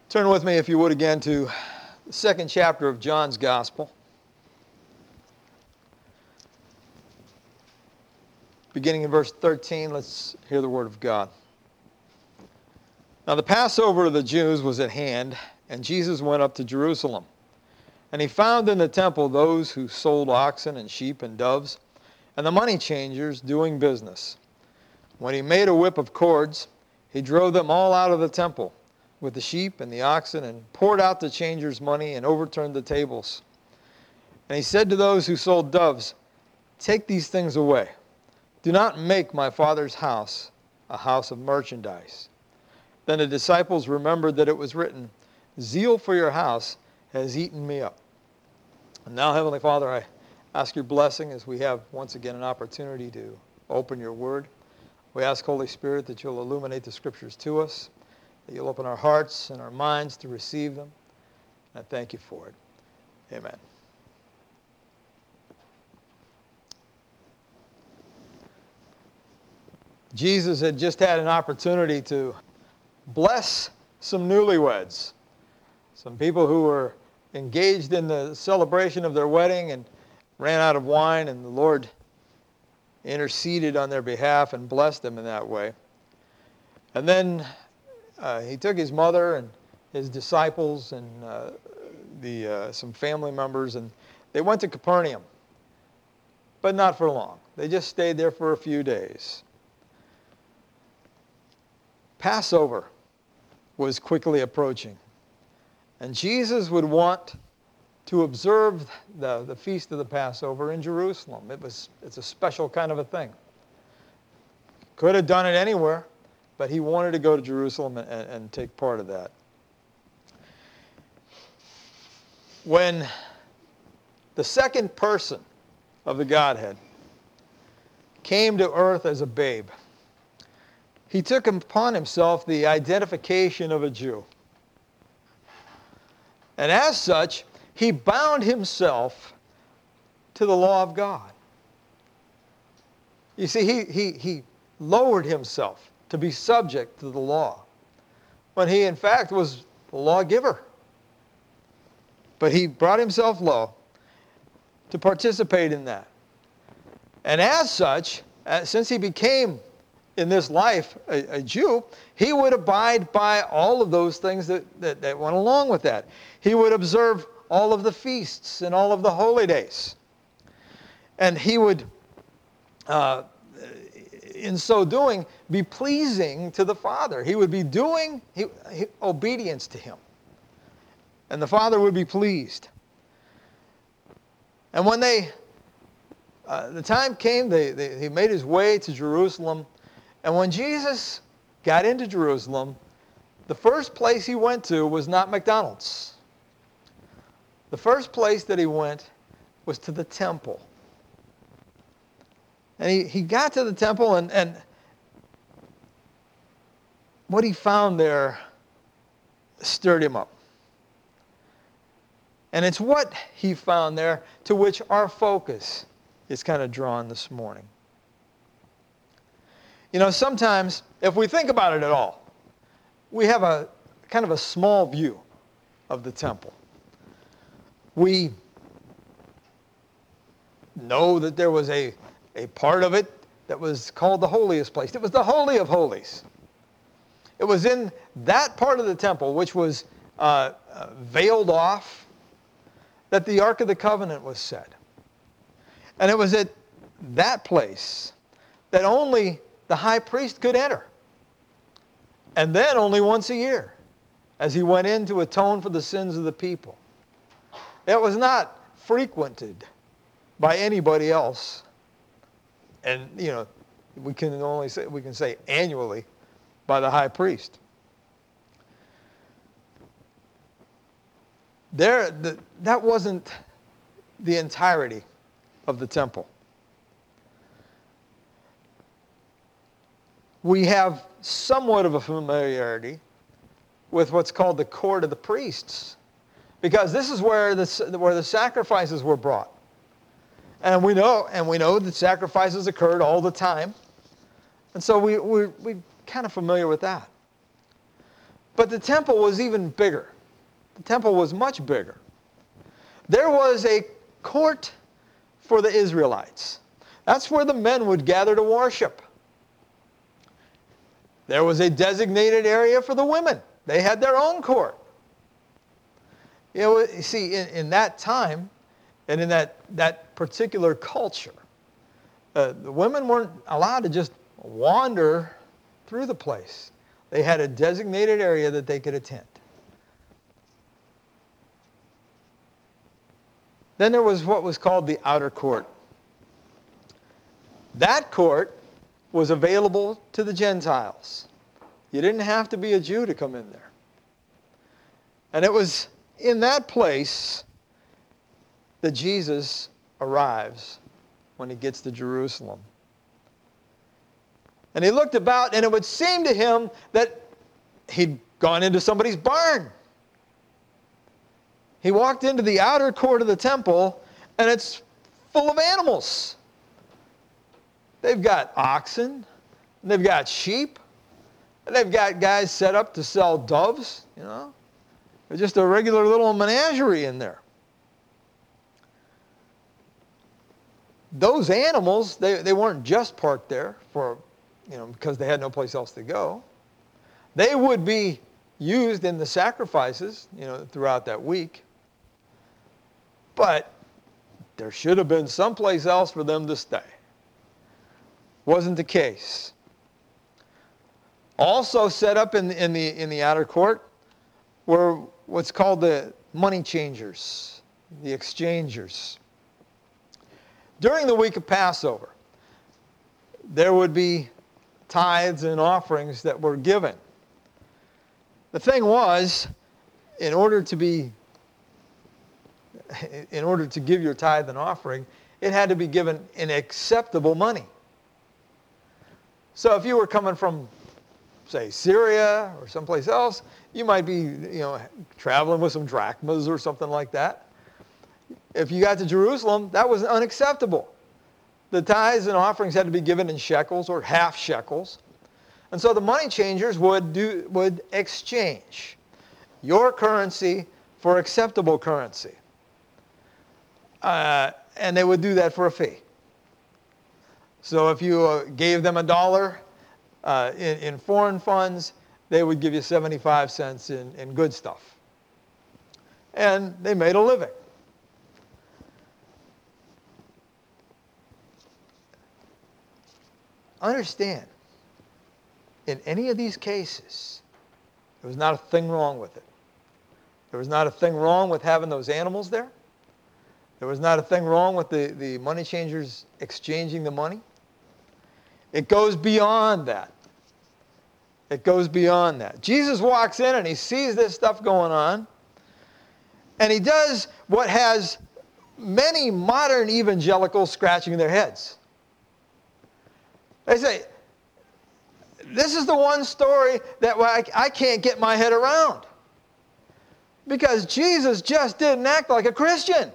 Turn with me, if you would, again to the second chapter of John's Gospel. Beginning in verse 13, let's hear the word of God. Now the Passover of the Jews was at hand, and Jesus went up to Jerusalem. And he found in the temple those who sold oxen and sheep and doves, and the money changers doing business. When he made a whip of cords, he drove them all out of the temple with the sheep and the oxen, and poured out the changers' money and overturned the tables. And he said to those who sold doves, "Take these things away. Do not make my Father's house a house of merchandise." Then the disciples remembered that it was written, "Zeal for your house has eaten me up." And now, Heavenly Father, I ask your blessing as we have once again an opportunity to open your word. We ask, Holy Spirit, that you'll illuminate the scriptures to us, that you'll open our hearts and our minds to receive them. And I thank you for it. Amen. Jesus had just had an opportunity to bless some newlyweds, some people who were engaged in the celebration of their wedding and ran out of wine, and the Lord interceded on their behalf and blessed them in that way. And then he took his mother and his disciples and some family members, and they went to Capernaum, but not for long. They just stayed there for a few days. Passover was quickly approaching, and Jesus would want to observe the feast of the Passover in Jerusalem. It's a special kind of a thing. Could have done it anywhere, but he wanted to go to Jerusalem and take part of that. When the second person of the Godhead came to earth as a babe, he took upon himself the identification of a Jew. And as such, he bound himself to the law of God. You see, he lowered himself to be subject to the law, when he in fact was the lawgiver. But he brought himself low to participate in that. And as such, since he became in this life a Jew, he would abide by all of those things that went along with that. He would observe all of the feasts and all of the holy days. And he would in so doing, be pleasing to the Father. He would be doing obedience to him. And the Father would be pleased. And when the time came, he made his way to Jerusalem. And when Jesus got into Jerusalem, the first place he went to was not McDonald's. The first place that he went was to the temple. And he got to the temple, and what he found there stirred him up. And it's what he found there to which our focus is kind of drawn this morning. You know, sometimes, if we think about it at all, we have a kind of a small view of the temple. We know that there was a part of it that was called the holiest place. It was the Holy of Holies. It was in that part of the temple, which was veiled off, that the Ark of the Covenant was set. And it was at that place that only the high priest could enter. And then only once a year, as he went in to atone for the sins of the people. It was not frequented by anybody else. And, you know, we can say annually by the high priest. That wasn't the entirety of the temple. We have somewhat of a familiarity with what's called the court of the priests, because this is where the sacrifices were brought. And we know that sacrifices occurred all the time. And so we're kind of familiar with that. But the temple was even bigger. The temple was much bigger. There was a court for the Israelites. That's where the men would gather to worship. There was a designated area for the women. They had their own court. You see, in that time, and in that particular culture, the women weren't allowed to just wander through the place. They had a designated area that they could attend. Then there was what was called the outer court. That court was available to the Gentiles. You didn't have to be a Jew to come in there. And it was in that place that Jesus arrives when he gets to Jerusalem. And he looked about, and it would seem to him that he'd gone into somebody's barn. He walked into the outer court of the temple, and it's full of animals. They've got oxen, and they've got sheep, and they've got guys set up to sell doves, you know. There's just a regular little menagerie in there. Those animals, they weren't just parked there for, because they had no place else to go. They would be used in the sacrifices, throughout that week. But there should have been someplace else for them to stay. Wasn't the case. Also set up in the outer court were what's called the money changers, the exchangers. During the week of Passover, there would be tithes and offerings that were given. The thing was, in order to give your tithe and offering, it had to be given in acceptable money. So if you were coming from, say, Syria or someplace else, you might be, traveling with some drachmas or something like that. If you got to Jerusalem, that was unacceptable. The tithes and offerings had to be given in shekels or half shekels. And so the money changers would exchange your currency for acceptable currency. And they would do that for a fee. So if you gave them $1 in foreign funds, they would give you 75 cents in good stuff. And they made a living. Understand, in any of these cases, there was not a thing wrong with it. There was not a thing wrong with having those animals there. There was not a thing wrong with the money changers exchanging the money. It goes beyond that. It goes beyond that. Jesus walks in and he sees this stuff going on. And he does what has many modern evangelicals scratching their heads. They say, this is the one story that I can't get my head around. Because Jesus just didn't act like a Christian.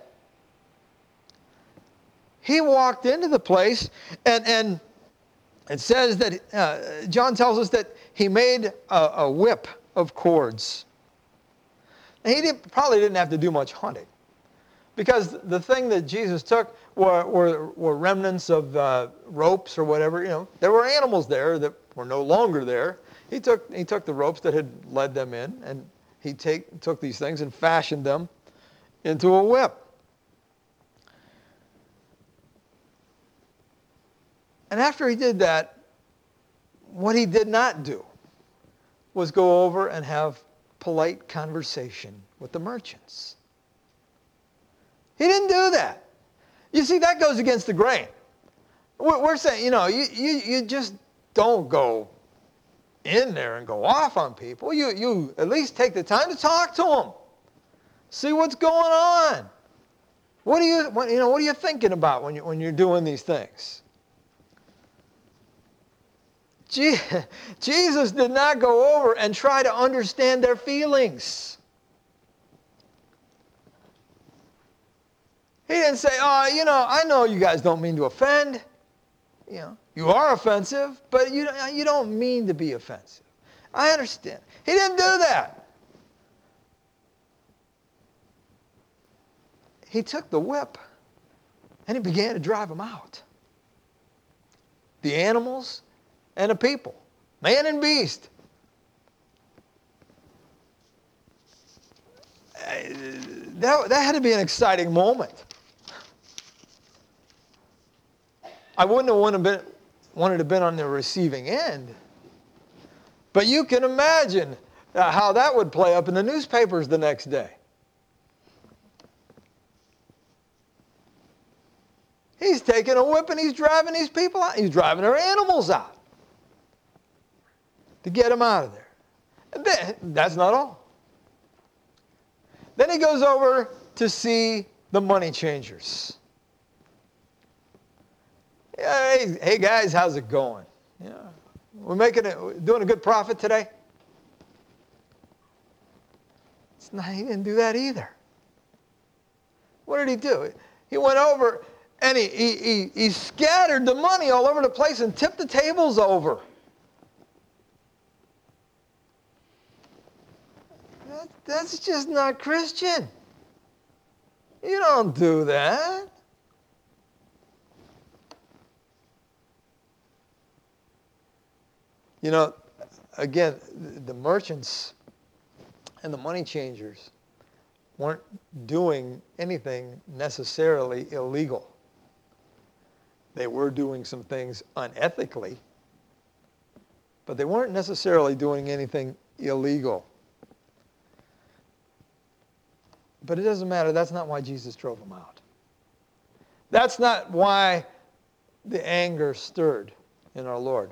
He walked into the place, and it says that, John tells us that he made a whip of cords. And he probably didn't have to do much hunting. Because the thing that Jesus took were remnants of ropes or whatever. There were animals there that were no longer there. He took the ropes that had led them in, and he took these things and fashioned them into a whip. And after he did that, what he did not do was go over and have polite conversation with the merchants. He didn't do that. You see, that goes against the grain. We're saying, you just don't go in there and go off on people. You at least take the time to talk to them. See what's going on. What are you thinking about when you're doing these things? Jesus did not go over and try to understand their feelings. He didn't say, I know you guys don't mean to offend. You are offensive, but you don't mean to be offensive. I understand. He didn't do that. He took the whip and he began to drive them out. The animals and the people, man and beast. That had to be an exciting moment. I wouldn't have wanted to have been on the receiving end. But you can imagine how that would play up in the newspapers the next day. He's taking a whip and he's driving these people out. He's driving their animals out to get them out of there. And then, that's not all. Then he goes over to see the money changers. Hey guys, how's it going? Yeah, we're doing a good profit today. He didn't do that either. What did he do? He went over and he scattered the money all over the place and tipped the tables over. That's just not Christian. You don't do that. You know, again, the merchants and the money changers weren't doing anything necessarily illegal. They were doing some things unethically, but they weren't necessarily doing anything illegal. But it doesn't matter. That's not why Jesus drove them out. That's not why the anger stirred in our Lord.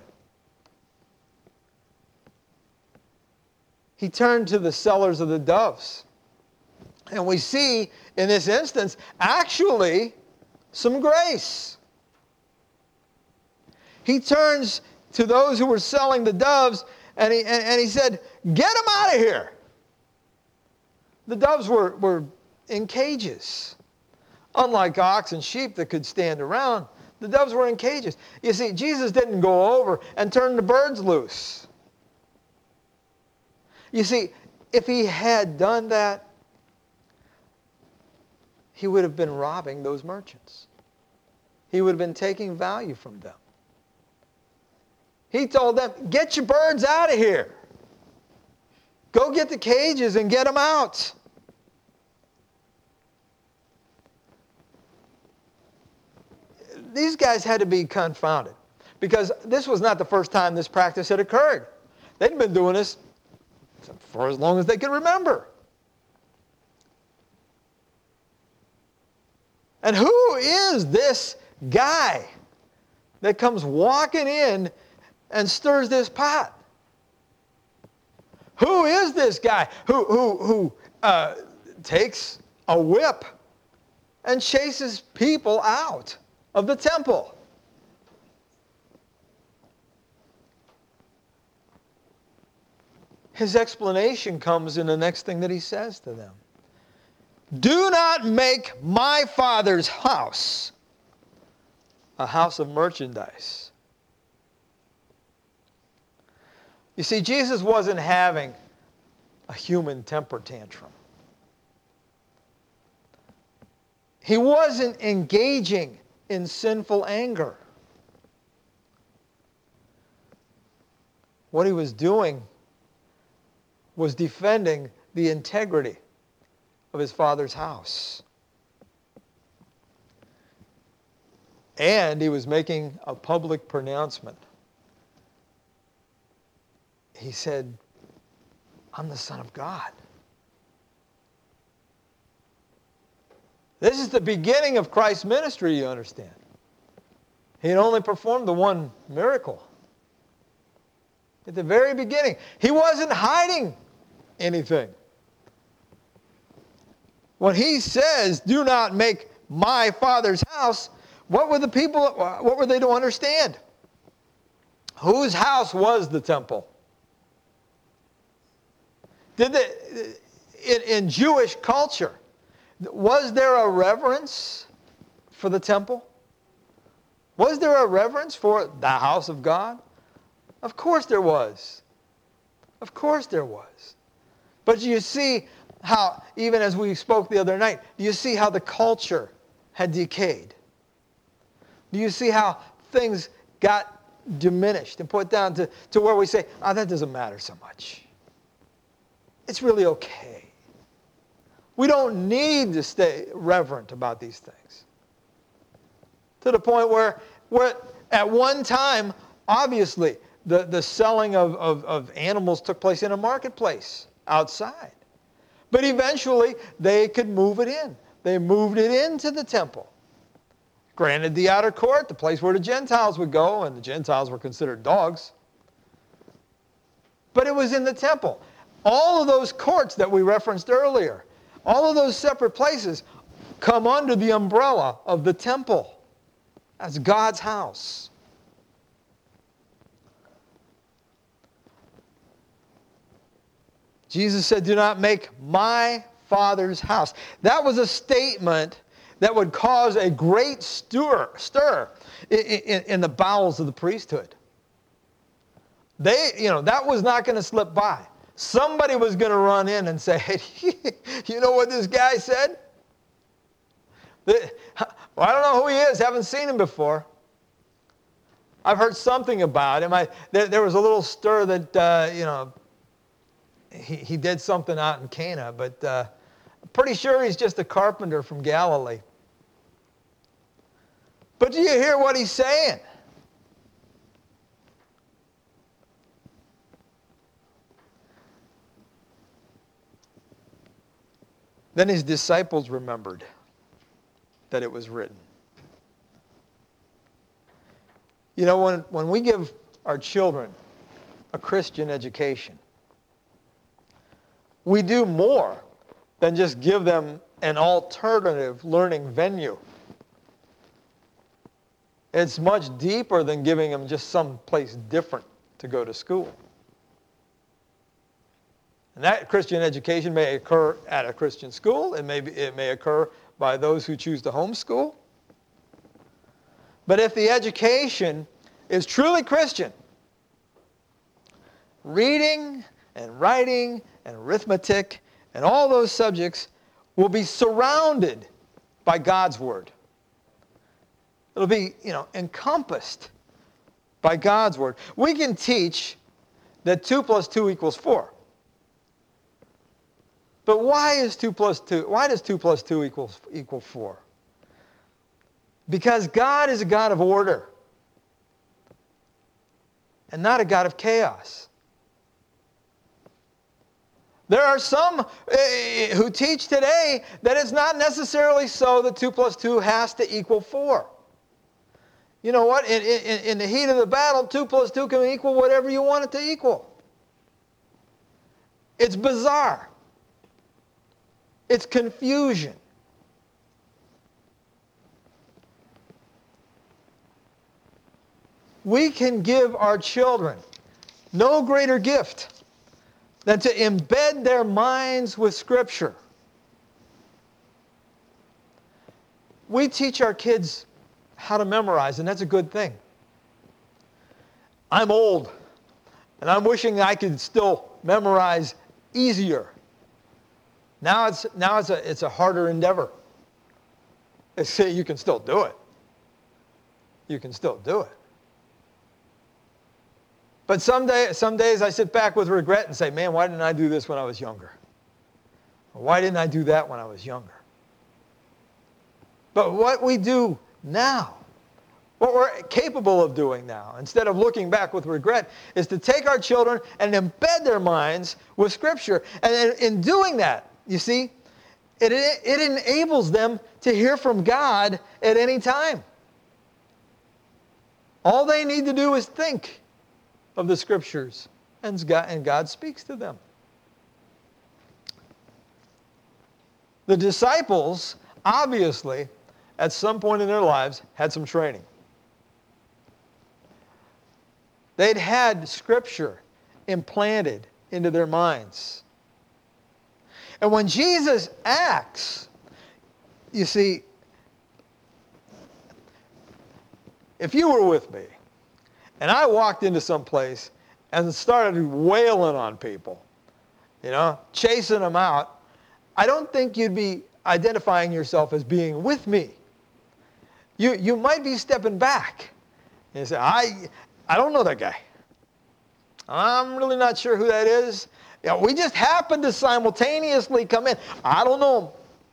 He turned to the sellers of the doves. And we see in this instance actually some grace. He turns to those who were selling the doves and he said, "Get them out of here." The doves were in cages. Unlike ox and sheep that could stand around, the doves were in cages. You see, Jesus didn't go over and turn the birds loose. You see, if he had done that, he would have been robbing those merchants. He would have been taking value from them. He told them, "Get your birds out of here. Go get the cages and get them out." These guys had to be confounded because this was not the first time this practice had occurred. They'd been doing this for as long as they can remember. And who is this guy that comes walking in and stirs this pot? Who is this guy who takes a whip and chases people out of the temple? His explanation comes in the next thing that he says to them. "Do not make my Father's house a house of merchandise." You see, Jesus wasn't having a human temper tantrum. He wasn't engaging in sinful anger. What he was doing was defending the integrity of his Father's house. And he was making a public pronouncement. He said, "I'm the Son of God." This is the beginning of Christ's ministry, you understand. He had only performed the one miracle. At the very beginning, he wasn't hiding anything. When he says, "Do not make my Father's house," what were they to understand? Whose house was the temple? In Jewish culture, was there a reverence for the temple? Was there a reverence for the house of God? Of course there was. Of course there was. But you see how, even as we spoke the other night, you see how the culture had decayed. Do you see how things got diminished and put down to where we say, oh, that doesn't matter so much. It's really okay. We don't need to stay reverent about these things. To the point where at one time, obviously, the selling of animals took place in a marketplace outside. But eventually, they could move it in. They moved it into the temple. Granted, the outer court, the place where the Gentiles would go, and the Gentiles were considered dogs. But it was in the temple. All of those courts that we referenced earlier, all of those separate places come under the umbrella of the temple. That's God's house. Jesus said, do not make my Father's house. That was a statement that would cause a great stir in the bowels of the priesthood. That was not going to slip by. Somebody was going to run in and say, hey, you know what this guy said? Well, I don't know who he is. Haven't seen him before. I've heard something about him. There was a little stir that, he did something out in Cana, but I'm pretty sure he's just a carpenter from Galilee. But do you hear what he's saying? Then his disciples remembered that it was written. You know, when we give our children a Christian education, we do more than just give them an alternative learning venue. It's much deeper than giving them just some place different to go to school. And that Christian education may occur at a Christian school. It may occur by those who choose to homeschool. But if the education is truly Christian, reading and writing and arithmetic and all those subjects will be surrounded by God's Word. It'll be, encompassed by God's Word. We can teach that 2 plus 2 equals 4. But why does 2 plus 2 equal 4? Because God is a God of order and not a God of chaos. There are some who teach today that it's not necessarily so that 2 plus 2 has to equal 4. You know what? In the heat of the battle, 2 plus 2 can equal whatever you want it to equal. It's bizarre. It's confusion. We can give our children no greater gift than to embed their minds with Scripture. We teach our kids how to memorize, and that's a good thing. I'm old, and I'm wishing I could still memorize easier. Now it's a harder endeavor. They say you can still do it. You can still do it. But some days I sit back with regret and say, man, why didn't I do this when I was younger? Or why didn't I do that when I was younger? But what we do now, what we're capable of doing now, instead of looking back with regret, is to take our children and embed their minds with Scripture. And in doing that, you see, it enables them to hear from God at any time. All they need to do is think of the Scriptures, and God speaks to them. The disciples, obviously, at some point in their lives, had some training. They'd had Scripture implanted into their minds. And when Jesus acts, you see, if you were with me and I walked into some place and started wailing on people, chasing them out, I don't think you'd be identifying yourself as being with me. You might be stepping back. You say, I don't know that guy. I'm really not sure who that is. We just happened to simultaneously come in. I don't know him.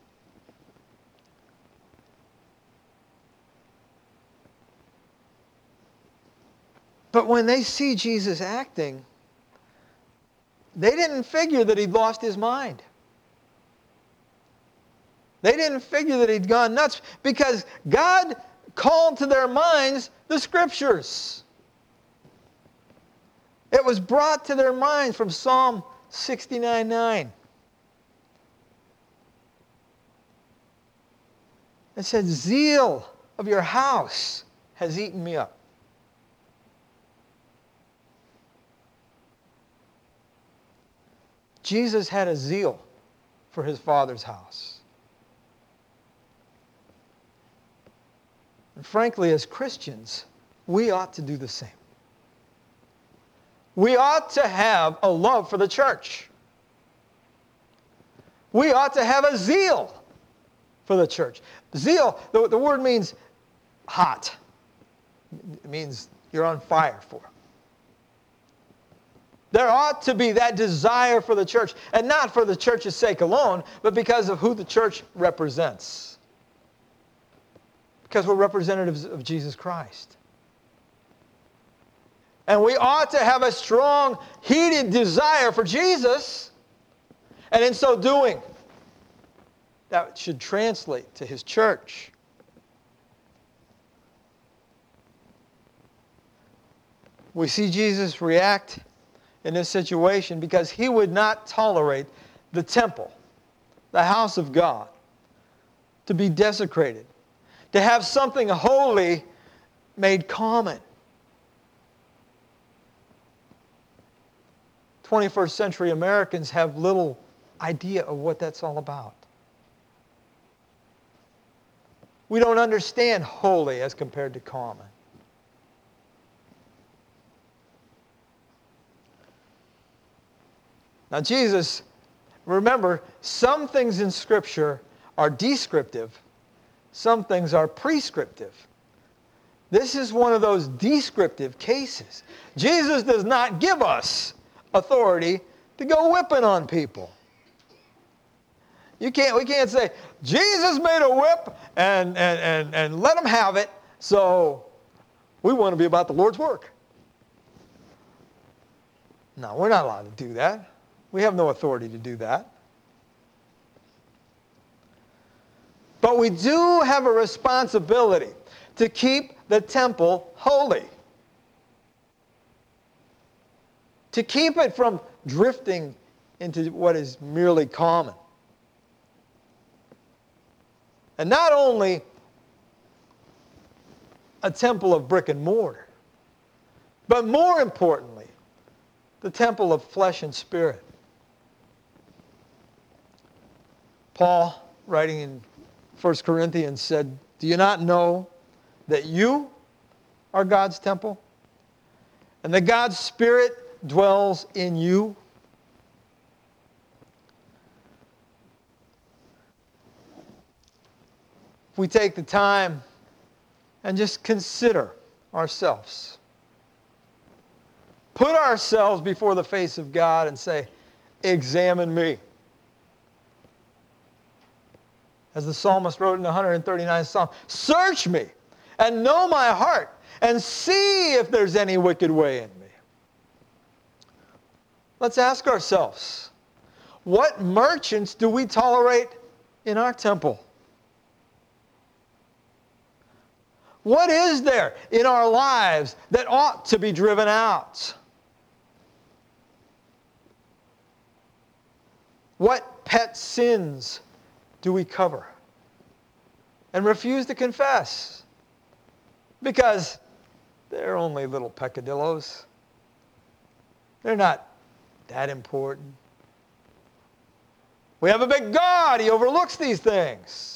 But when they see Jesus acting, they didn't figure that he'd lost his mind. They didn't figure that he'd gone nuts because God called to their minds the Scriptures. It was brought to their minds from Psalm 69:9. It said, "Zeal of your house has eaten me up." Jesus had a zeal for his Father's house. And frankly, as Christians, we ought to do the same. We ought to have a love for the church. We ought to have a zeal for the church. Zeal, the word means hot. It means you're on fire for it. There ought to be that desire for the church, and not for the church's sake alone, but because of who the church represents. Because we're representatives of Jesus Christ. And we ought to have a strong, heated desire for Jesus, and in so doing, that should translate to his church. We see Jesus react in this situation because he would not tolerate the temple, the house of God, to be desecrated, to have something holy made common. 21st century Americans have little idea of what that's all about. We don't understand holy as compared to common. Now Jesus, remember, some things in Scripture are descriptive, some things are prescriptive. This is one of those descriptive cases. Jesus does not give us authority to go whipping on people. We can't say, Jesus made a whip and let them have it, so we want to be about the Lord's work. No, we're not allowed to do that. We have no authority to do that. But we do have a responsibility to keep the temple holy. To keep it from drifting into what is merely common. And not only a temple of brick and mortar, but more importantly, the temple of flesh and spirit. Paul, writing in 1 Corinthians, said, "Do you not know that you are God's temple? And that God's Spirit dwells in you?" If we take the time and just consider ourselves, put ourselves before the face of God and say, "Examine me." As the psalmist wrote in the 139th Psalm, "Search me and know my heart and see if there's any wicked way in me." Let's ask ourselves, what merchants do we tolerate in our temple? What is there in our lives that ought to be driven out? What pet sins do we cover and refuse to confess? Because they're only little peccadillos. They're not that important. We have a big God. He overlooks these things.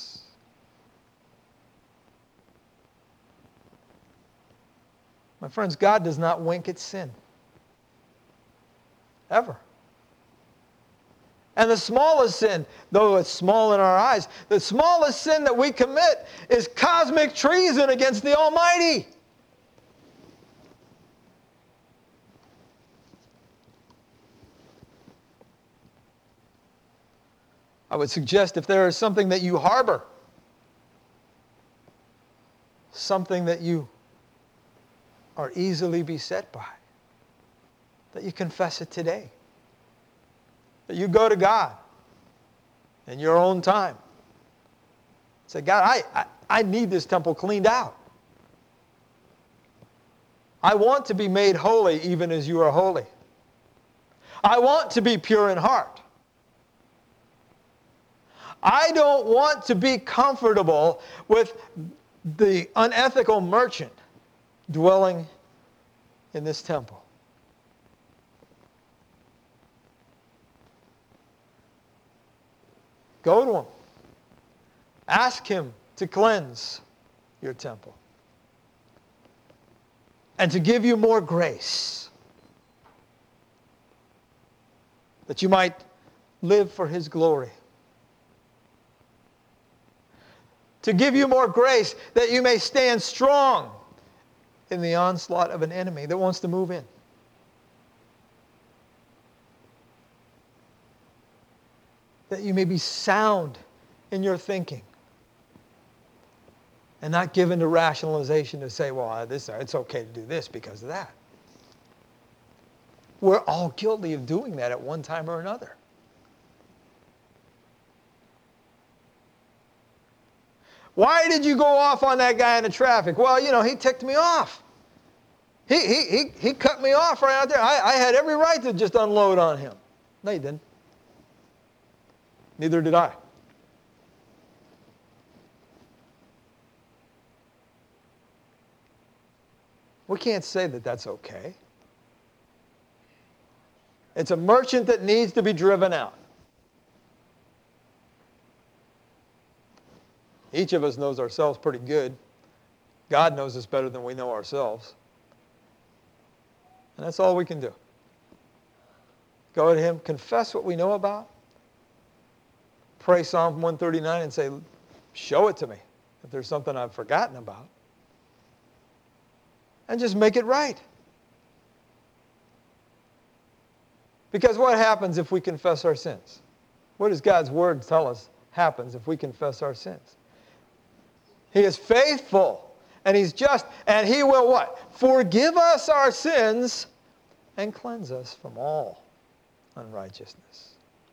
My friends, God does not wink at sin. ever. And the smallest sin, though it's small in our eyes, the smallest sin that we commit is cosmic treason against the Almighty. I would suggest if there is something that you harbor, something that you are easily beset by, that you confess it today. That you go to God in your own time. Say, God, I need this temple cleaned out. I want to be made holy even as you are holy. I want to be pure in heart. I don't want to be comfortable with the unethical merchant dwelling in this temple. Go to him. Ask him to cleanse your temple and to give you more grace that you might live for his glory. To give you more grace that you may stand strong in the onslaught of an enemy that wants to move in. That you may be sound in your thinking and not given to rationalization to say, well, it's okay to do this because of that. We're all guilty of doing that at one time or another. Why did you go off on that guy in the traffic? Well, he ticked me off. He cut me off right out there. I had every right to just unload on him. No, you didn't. Neither did I. We can't say that that's okay. It's a merchant that needs to be driven out. Each of us knows ourselves pretty good. God knows us better than we know ourselves. And that's all we can do. Go to him, confess what we know about. Pray Psalm 139 and say, show it to me if there's something I've forgotten about. And just make it right. Because what happens if we confess our sins? What does God's word tell us happens if we confess our sins? He is faithful and he's just, and he will what? Forgive us our sins and cleanse us from all unrighteousness.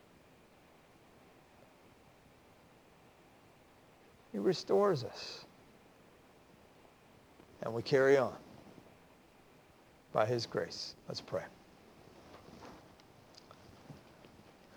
He restores us. And we carry on by his grace. Let's pray.